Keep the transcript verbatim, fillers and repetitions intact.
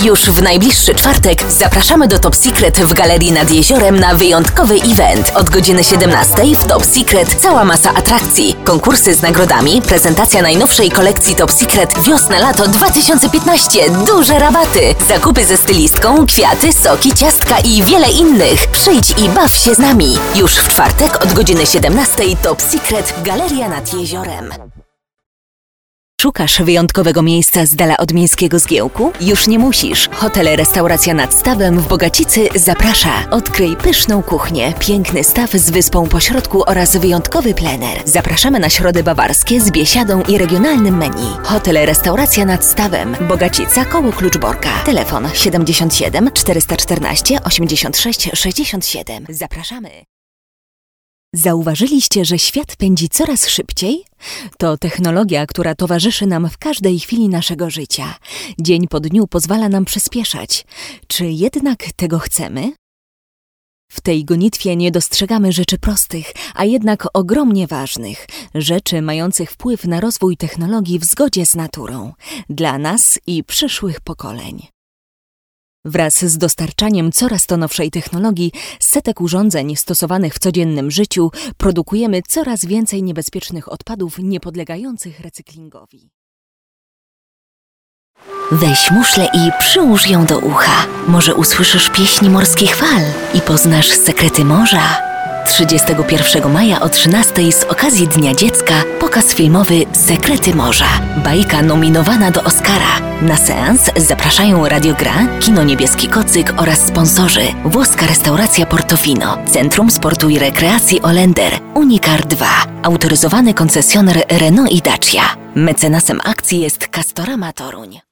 Już w najbliższy czwartek zapraszamy do Top Secret w Galerii nad Jeziorem na wyjątkowy event. Od godziny siedemnastej w Top Secret cała masa atrakcji, konkursy z nagrodami, prezentacja najnowszej kolekcji Top Secret wiosna-lato dwa tysiące piętnaście, duże rabaty, zakupy ze stylistką, kwiaty, soki, ciastka i wiele innych. Przyjdź i baw się z nami. Już w czwartek od godziny siedemnastej Top Secret Galeria nad Jeziorem. Szukasz wyjątkowego miejsca z dala od miejskiego zgiełku? Już nie musisz. Hotel Restauracja nad Stawem w Bogacicy zaprasza. Odkryj pyszną kuchnię, piękny staw z wyspą pośrodku oraz wyjątkowy plener. Zapraszamy na środy bawarskie z biesiadą i regionalnym menu. Hotel Restauracja nad Stawem, Bogacica koło Kluczborka. Telefon siedemdziesiąt siedem czterysta czternaście osiemdziesiąt sześć sześćdziesiąt siedem. Zapraszamy. Zauważyliście, że świat pędzi coraz szybciej? To technologia, która towarzyszy nam w każdej chwili naszego życia. Dzień po dniu pozwala nam przyspieszać. Czy jednak tego chcemy? W tej gonitwie nie dostrzegamy rzeczy prostych, a jednak ogromnie ważnych. Rzeczy mających wpływ na rozwój technologii w zgodzie z naturą. Dla nas i przyszłych pokoleń. Wraz z dostarczaniem coraz to nowszej technologii, setek urządzeń stosowanych w codziennym życiu, produkujemy coraz więcej niebezpiecznych odpadów niepodlegających recyklingowi. Weź muszlę i przyłóż ją do ucha. Może usłyszysz pieśni morskich fal i poznasz sekrety morza. trzydziestego pierwszego maja o trzynastej z okazji Dnia Dziecka pokaz filmowy Sekrety Morza. Bajka nominowana do Oscara. Na seans zapraszają Radio Gra, Kino Niebieski Kocyk oraz sponsorzy. Włoska restauracja Portofino, Centrum Sportu i Rekreacji Olender, Unicar dwa, autoryzowany koncesjoner Renault i Dacia. Mecenasem akcji jest Castorama Toruń.